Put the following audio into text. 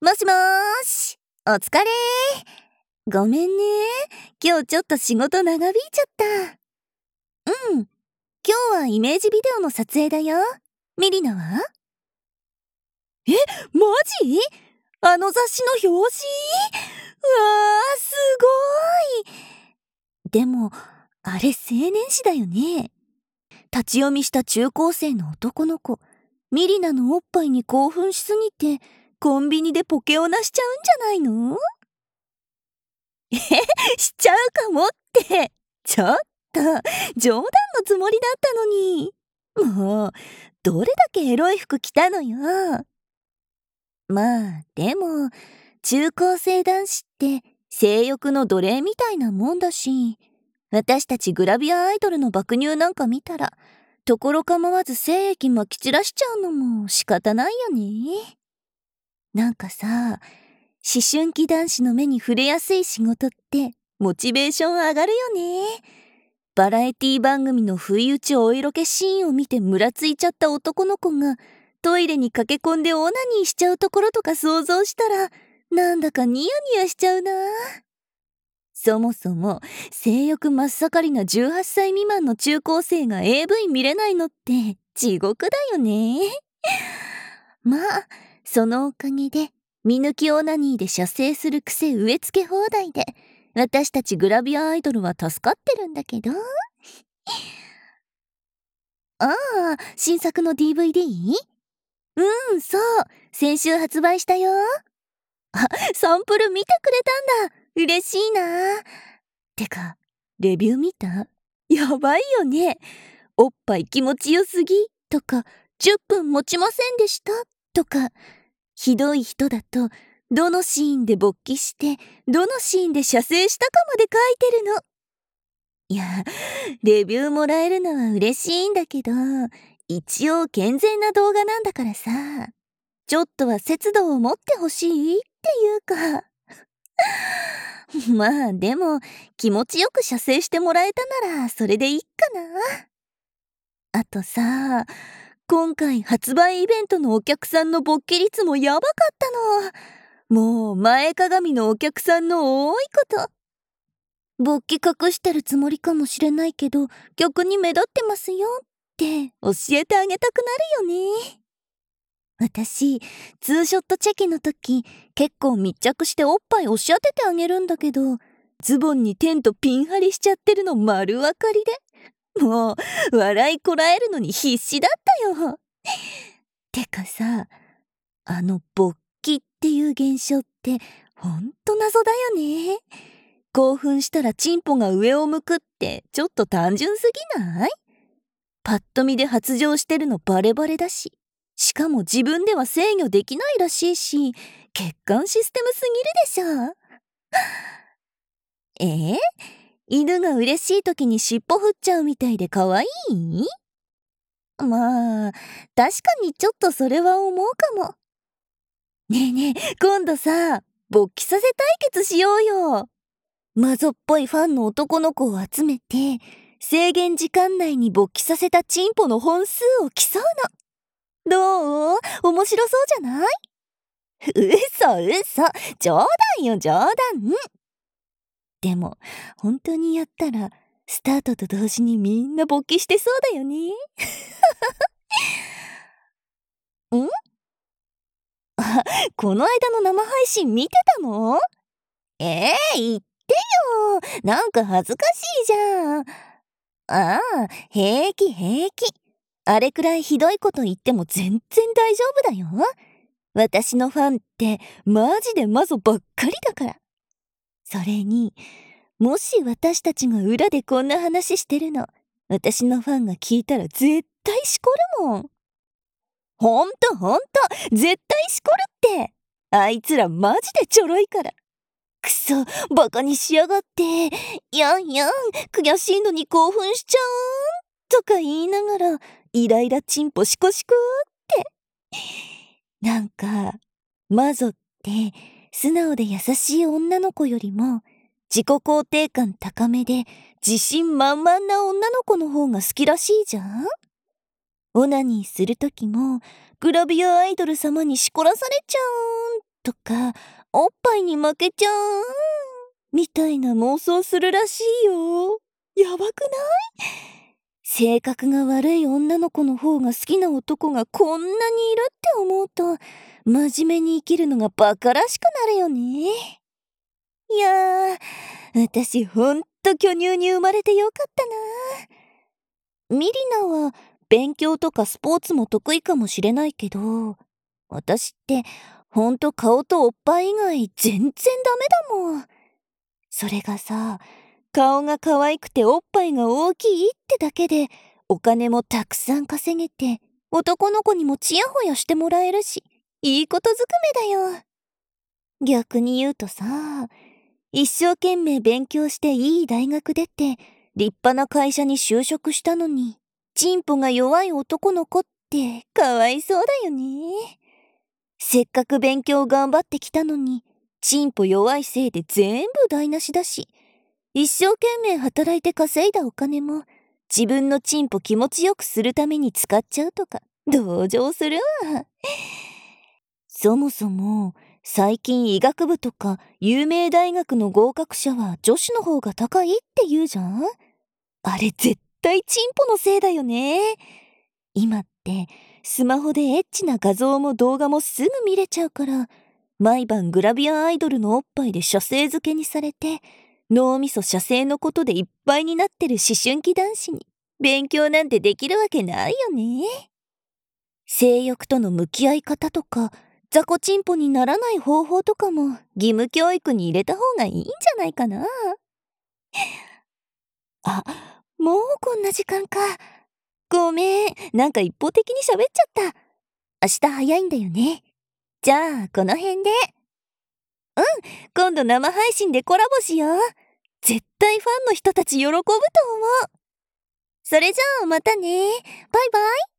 もしもーし、お疲れ。ごめんね。今日ちょっと仕事長引いちゃった。今日はイメージビデオの撮影だよ。ミリナは？マジ？あの雑誌の表紙？すごい。でも、あれ青年誌だよね。立ち読みした中高生の男の子、ミリナのおっぱいに興奮しすぎて、コンビニでポケをなしちゃうんじゃないの？しちゃうかもって。ちょっと、冗談のつもりだったのに。もう、どれだけエロい服着たのよ。まあ、でも、中高生男子って性欲の奴隷みたいなもんだし、私たちグラビアアイドルの爆乳なんか見たら、ところ構わず精液まき散らしちゃうのも仕方ないよね。なんかさ、思春期男子の目に触れやすい仕事ってモチベーション上がるよね。バラエティ番組の不意打ちお色気シーンを見てムラついちゃった男の子がトイレに駆け込んでオナニーしちゃうところとか想像したらなんだかニヤニヤしちゃうな。そもそも性欲真っ盛りな18歳未満の中高生が AV 見れないのって地獄だよね。まあそのおかげで見抜きオナニーで射精する癖植え付け放題で私たちグラビアアイドルは助かってるんだけど。新作の DVD？ そう、先週発売したよ。サンプル見てくれたんだ。嬉しいな。てか、レビュー見た？やばいよね。おっぱい気持ちよすぎとか、10分持ちませんでしたとか、ひどい人だと、どのシーンで勃起して、どのシーンで射精したかまで書いてるの。いや、レビューもらえるのは嬉しいんだけど、一応健全な動画なんだからさ、ちょっとは節度を持ってほしいっていうか。まあでも、気持ちよく射精してもらえたならそれでいいかな。あとさ、今回発売イベントのお客さんの勃起率もやばかったの。もう前かがみのお客さんの多いこと。勃起隠してるつもりかもしれないけど、逆に目立ってますよって教えてあげたくなるよね。私、ツーショットチェキの時、結構密着しておっぱい押し当ててあげるんだけど、ズボンにテントピン張りしちゃってるの丸分かりで、もう、笑いこらえるのに必死だったよ。てかさ、勃起っていう現象ってほんと謎だよね。興奮したらチンポが上を向くってちょっと単純すぎない？パッと見で発情してるのバレバレだし、しかも自分では制御できないらしいし、血管システムすぎるでしょ。犬が嬉しい時に尻尾振っちゃうみたいで可愛い？まあ、確かにちょっとそれは思うかも。ねえねえ、今度さ、勃起させ対決しようよ。マゾっぽいファンの男の子を集めて、制限時間内に勃起させたチンポの本数を競うの。どう？面白そうじゃない？嘘。冗談よ、冗談。でも、本当にやったら、スタートと同時にみんな勃起してそうだよね。この間の生配信見てたの？言ってよ。なんか恥ずかしいじゃん。平気。あれくらいひどいこと言っても全然大丈夫だよ。私のファンってマジでマゾばっかりだから。それに、もし私たちが裏でこんな話してるの、私のファンが聞いたら絶対しこるもん。ほんと、絶対しこるって。あいつらマジでちょろいから。くそ、バカにしやがって。やん、悔しいのに興奮しちゃうとか言いながら、イライラチンポシコシコって。なんか、マゾって素直で優しい女の子よりも、自己肯定感高めで自信満々な女の子の方が好きらしいじゃん？オナニーするときも、グラビアアイドル様にしこらされちゃうっとか、おっぱいに負けちゃうみたいな妄想するらしいよ。やばくない？性格が悪い女の子の方が好きな男がこんなにいるって思うと、真面目に生きるのがバカらしくなるよね。いやー、私ほんと巨乳に生まれてよかったな。ミリナは勉強とかスポーツも得意かもしれないけど、私ってほんと顔とおっぱい以外全然ダメだもん。それがさ、顔が可愛くておっぱいが大きいってだけでお金もたくさん稼げて、男の子にもチヤホヤしてもらえるし、いいことずくめだよ。逆に言うとさ、一生懸命勉強していい大学出て立派な会社に就職したのに、チンポが弱い男の子ってかわいそうだよね。せっかく勉強頑張ってきたのに、チンポ弱いせいで全部台無しだし、一生懸命働いて稼いだお金も自分のチンポ気持ちよくするために使っちゃうとか同情するわ。そもそも最近医学部とか有名大学の合格者は女子の方が高いって言うじゃん。あれ絶対チンポのせいだよね。今ってスマホでエッチな画像も動画もすぐ見れちゃうから、毎晩グラビアアイドルのおっぱいで写生付けにされて、脳みそ写生のことでいっぱいになってる思春期男子に勉強なんてできるわけないよね。性欲との向き合い方とか雑魚チンポにならない方法とかも義務教育に入れた方がいいんじゃないかな。あ、もうこんな時間か。ごめん、なんか一方的に喋っちゃった。明日早いんだよね。じゃあこの辺で。今度生配信でコラボしよう。絶対ファンの人たち喜ぶと思う。それじゃあまたね。バイバイ。